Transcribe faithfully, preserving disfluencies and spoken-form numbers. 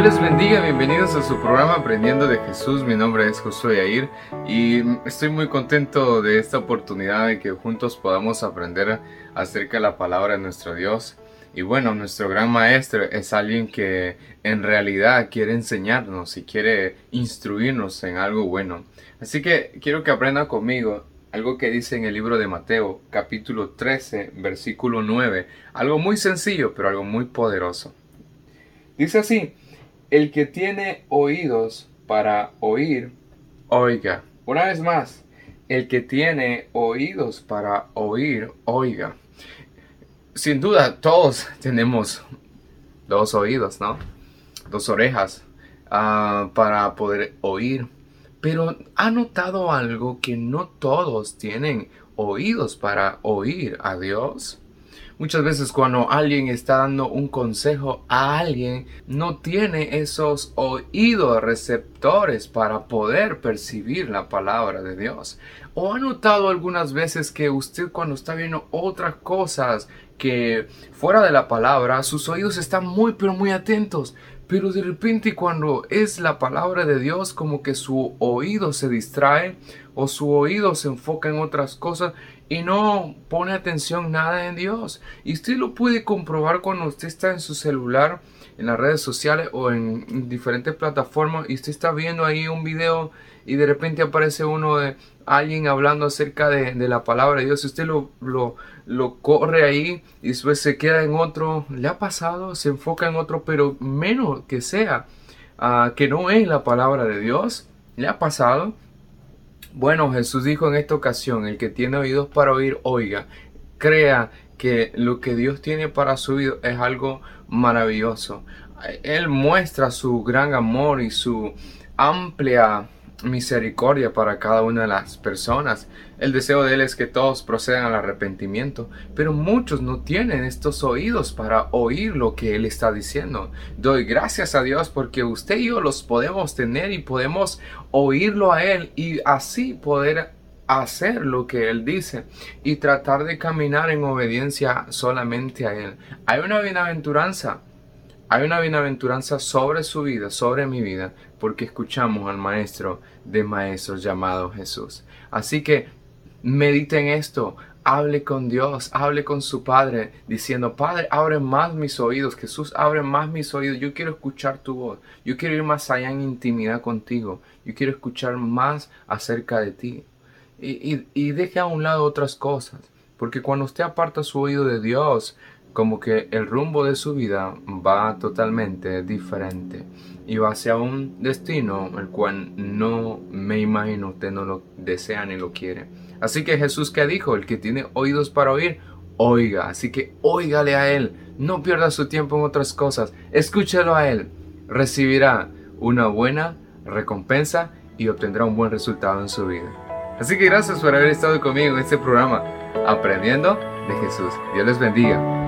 Dios les bendiga, bienvenidos a su programa Aprendiendo de Jesús. Mi nombre es Josué Yair y estoy muy contento de esta oportunidad de que juntos podamos aprender acerca de la palabra de nuestro Dios. Y bueno, nuestro gran maestro es alguien que en realidad quiere enseñarnos y quiere instruirnos en algo bueno. Así que quiero que aprendan conmigo algo que dice en el libro de Mateo, capítulo trece, versículo nueve. Algo muy sencillo, pero algo muy poderoso. Dice así: el que tiene oídos para oír, oiga. Una vez más, el que tiene oídos para oír, oiga. Sin duda, todos tenemos dos oídos, ¿no? Dos orejas uh, para poder oír. Pero ¿ha notado algo? Que no todos tienen oídos para oír a Dios. Muchas veces cuando alguien está dando un consejo a alguien, no tiene esos oídos receptores para poder percibir la palabra de Dios. ¿O ha notado algunas veces que usted, cuando está viendo otras cosas que fuera de la palabra, sus oídos están muy pero muy atentos? Pero de repente, cuando es la palabra de Dios, como que su oído se distrae o su oído se enfoca en otras cosas y no pone atención nada en Dios. Y usted lo puede comprobar cuando usted está en su celular, en las redes sociales o en diferentes plataformas, y usted está viendo ahí un video y de repente aparece uno de alguien hablando acerca de, de la palabra de Dios. Usted lo, lo, lo corre ahí y después se queda en otro. ¿Le ha pasado? Se enfoca en otro, pero menos que sea uh, que no es la palabra de Dios. ¿Le ha pasado? Bueno, Jesús dijo en esta ocasión: el que tiene oídos para oír, oiga. Crea que lo que Dios tiene para su vida es algo maravilloso. Él muestra su gran amor y su amplia misericordia para cada una de las personas. El deseo de Él es que todos procedan al arrepentimiento, pero muchos no tienen estos oídos para oír lo que Él está diciendo. Doy gracias a Dios porque usted y yo los podemos tener y podemos oírlo a Él y así poder hacer lo que Él dice y tratar de caminar en obediencia solamente a Él. Hay una bienaventuranza. Hay una bienaventuranza sobre su vida, sobre mi vida, porque escuchamos al Maestro de Maestros llamado Jesús. Así que medite en esto, hable con Dios, hable con su Padre, diciendo: Padre, abre más mis oídos. Jesús, abre más mis oídos. Yo quiero escuchar tu voz. Yo quiero ir más allá en intimidad contigo. Yo quiero escuchar más acerca de ti. Y, y, y deje a un lado otras cosas, porque cuando usted aparta su oído de Dios, como que el rumbo de su vida va totalmente diferente y va hacia un destino el cual no me imagino usted no lo desea ni lo quiere. Así que Jesús, ¿qué dijo? El que tiene oídos para oír, oiga. Así que óigale a Él, no pierda su tiempo en otras cosas, escúchelo a Él. Recibirá una buena recompensa y obtendrá un buen resultado en su vida. Así que gracias por haber estado conmigo en este programa Aprendiendo de Jesús. Dios les bendiga.